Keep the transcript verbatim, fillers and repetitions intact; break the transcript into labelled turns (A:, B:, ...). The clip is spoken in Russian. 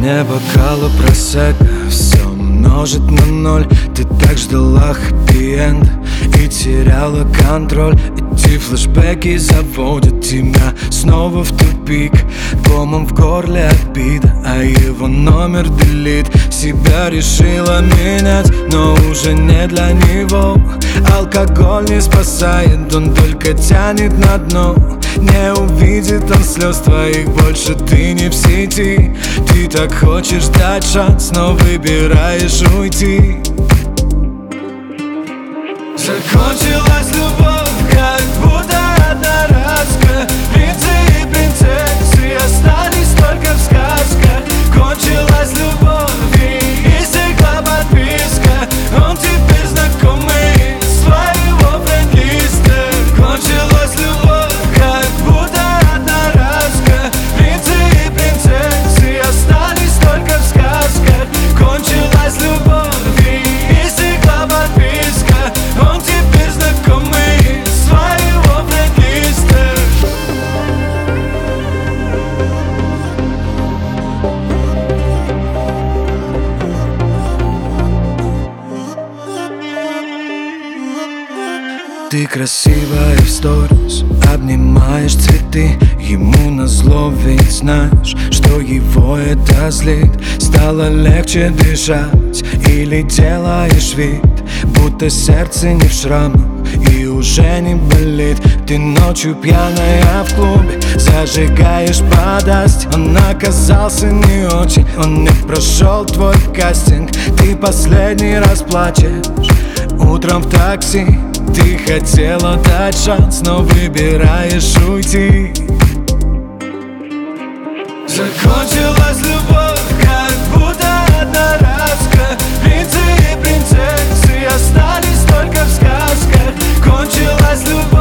A: дне бокала просека все множит на ноль. Ты так ждала хэппи-энд и теряла контроль. Эти флешбеки заводят тебя снова в тупик. Комом в горле обида, а его номер делит. Себя решила менять, но уже не для него. Алкоголь не спасает, он только тянет на дно. Не увидит он слез твоих, больше ты не в сети. Ты так хочешь дать шанс, но выбираешь уйти. Закончилась любовь, как будто одноразка. Принцы и принцессы остались только в сказках. Кончилась любовь и истекла подписка. Он теперь знакомый своего френд-листа. Кончилась любовь, как будто одноразка. Принцы и принцессы остались только в сказках. Кончилась любовь и истекла подписка. Он теперь знакомый своего френд-листа. Ты красивая в сторис, обнимаешь цветы. Ему назло, ведь знаешь, что его это злит. Стало легче дышать или делаешь вид, будто сердце не в шрамах и уже не болит. Ты ночью пьяная в клубе зажигаешь подасть. Он оказался не очень, он не прошел твой кастинг. Ты последний раз плачешь утром в такси. Ты хотела дать шанс, но выбираешь уйти. Закончилась любовь, как будто одноразка. Принцы и принцессы остались только в сказках. Кончилась любовь